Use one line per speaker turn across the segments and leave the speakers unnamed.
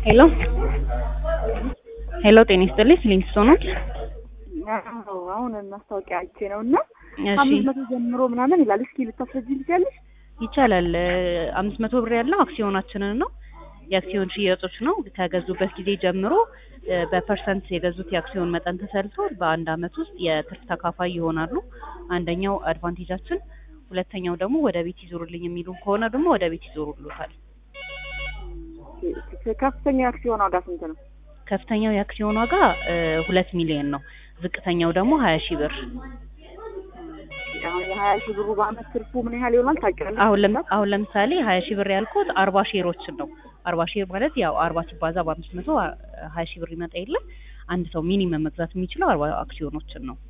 ሄሎ ሄሎ ጤና ይስጥልኝ ሊንክስቶኖች
አሁን ማስታወቂያ አይቼ ነውና
እሺ
500 ጀምሮ ምናምን ይላል። እስኪ ልታስረጂኝ ትችያለሽ?
ይቻላል 500 ብር ያለው አክሲዮናችንን ነው። የአክሲዮን ሽያጮች ነው። ከገዙበት ጊዜ ጀምሮ በፐርሰንት የገዙት የአክሲዮን መጠን ተሰልቶ በአንድ አመት ውስጥ የትርፍ ተካፋይ ይሆናሉ። አንደኛው አድቫንቴጃችን፣ ሁለተኛው ደግሞ ወደ ቤት ይዞሩልኝ የሚሉ ከሆነ ደግሞ ወደ ቤት ይዞሩልዎታል።
ከፍተኛ የአክሲዮን ዋጋ ስንት ነው?
ከፍተኛው የአክሲዮን ዋጋ 2 ሚሊዮን ነው። ዝቅተኛው ደግሞ 20,000 ብር።
አሁን የ20,000 ብሩ በአመት ትርፉ ምን ያህል ይሆናል ታውቂያለሽ?
አሁን ለምሳሌ 20,000 ብር ያልኩት 40 ሼሮችን ነው። 40 ሼር ማለት ያው 40 ሲባዛ በ500 20,000 ብር ይመጣ የለ። አንድ ሰው ሚኒመም መግዛት የሚችለው 40 አክሲዮኖችን ነው።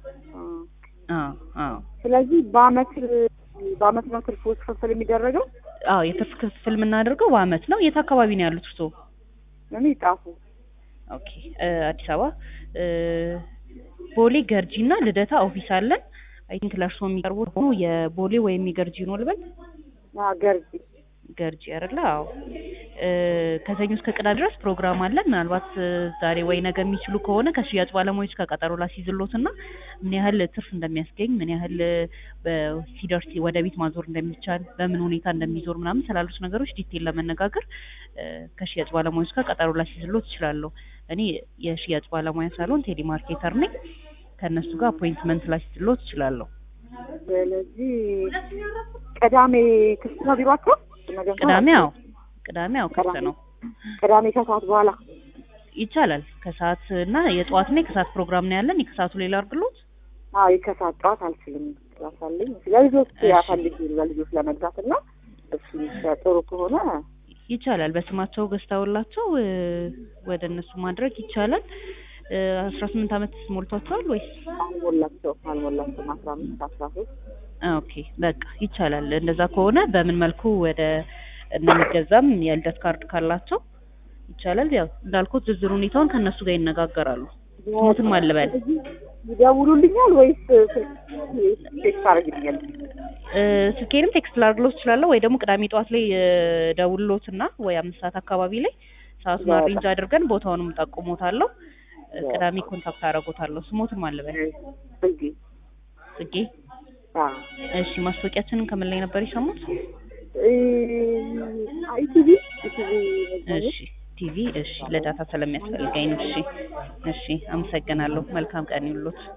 ስለዚህ በአመት ነው ትርፉ ክፍል የሚደረገው?
የትርፍ ክፍል የምናደርገው በአመት ነው። የት አካባቢ ነው ያሉት እርስዎ?
እኔ ጣፉ።
ኦኬ አዲስ አበባ ቦሌ ገርጂና ልደታ ኦፊስ አለን። አይ ቲንክ ለእርሶ የሚቀርቡት ሆኖ የቦሌ ወይም የገርጂ ነው ልበል? ገርጂ አይደለ? አዎ። ከሰኞ እስከ ቅዳሜ ድረስ ፕሮግራም አለን። ምናልባት ዛሬ ወይ ነገ የሚችሉ ከሆነ ከሽያጭ ባለሙያዎች ከቀጠሮ ላስይዝሎትና ምን ያህል ትርፍ እንደሚያስገኝ፣ ምን ያህል ሲደርስ ወደ ቤት ማዞር እንደሚቻል፣ በምን ሁኔታ እንደሚዞር ምናምን ስላሉት ነገሮች ዲቴል ለመነጋገር ከሽያጭ ባለሙያዎች ጋር ቀጠሮ ላስይዝሎት እችላለሁ። እኔ የሽያጭ ባለሙያ ሳልሆን ቴሌማርኬተር ነኝ። ከነሱ ጋር አፖይንትመንት ላስይዝሎት እችላለሁ።
ስለዚህ ቅዳሜ ክፍት ነው ቢሯቸው?
ቅዳሜ ክፍት ነው።
ቅዳሜ ከሰዓት በኋላ
ይቻላል። ከሰዓት እና የጠዋት ነው የከሰዓት ፕሮግራም ነው ያለን። የከሰዓቱ ሌላ አድርግሎት?
የከሰዓት ጠዋት አልችልም። ያሳልኝ ለልጆች ያፈልግ ለልጆች ለመግዛት እና እሱ ጥሩ ከሆነ
ይቻላል። በስማቸው ገዝተውላቸው ወደ እነሱ ማድረግ ይቻላል። 18 አመት ሞልቷቸዋል ወይስ?
አልሞላቸውም 15 13።
ኦኬ በቃ ይቻላል። እንደዛ ከሆነ በምን መልኩ ወደ እንደሚገዛም የልደት ካርድ ካላቸው ይቻላል። ያው እንዳልኩት ዝርዝር ሁኔታውን ከነሱ ጋር ይነጋገራሉ። ሞትም አልበል
ይደውሉልኛል ወይስ ቴክስት አድርግልኛል?
ስልኬንም ቴክስት ላድርግሎት እችላለሁ ወይ ደግሞ ቅዳሜ ጠዋት ላይ ደውልሎትና ወይ 5 ሰዓት አካባቢ ላይ ሰዓቱን አሬንጅ አድርገን ቦታውንም ጠቁሞታለሁ። ቅዳሜ ኮንታክት አደርጎታለሁ። ስሞትም አልበል? ጽጌ። እሺ ማስታወቂያችንን ከምን ላይ ነበር የሰሙት?
ቲቪ።
እሺ ቲቪ። እሺ ለዳታ ስለሚያስፈልገኝ ነው። እሺ አመሰግናለሁ። መልካም ቀን ይሁንልዎት።